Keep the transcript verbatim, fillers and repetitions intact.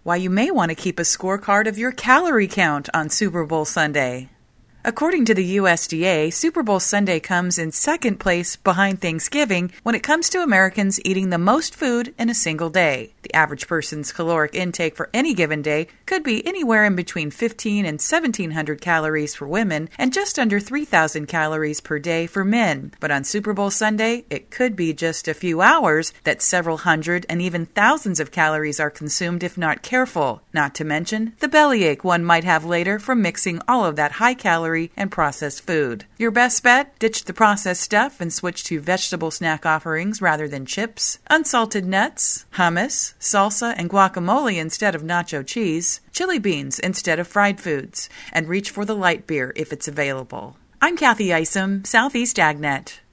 Why you may want to keep a scorecard of your calorie count on Super Bowl Sunday. According to the U S D A, Super Bowl Sunday comes in second place behind Thanksgiving when it comes to Americans eating the most food in a single day. The average person's caloric intake for any given day could be anywhere in between fifteen and seventeen hundred calories for women and just under three thousand calories per day for men. But on Super Bowl Sunday, it could be just a few hours that several hundred and even thousands of calories are consumed if not careful. Not to mention the bellyache one might have later from mixing all of that high-calorie and processed food. Your best bet? Ditch the processed stuff and switch to vegetable snack offerings rather than chips, unsalted nuts, hummus, salsa, and guacamole instead of nacho cheese, chili beans instead of fried foods, and reach for the light beer if it's available. I'm Kathy Isom, Southeast AgNet.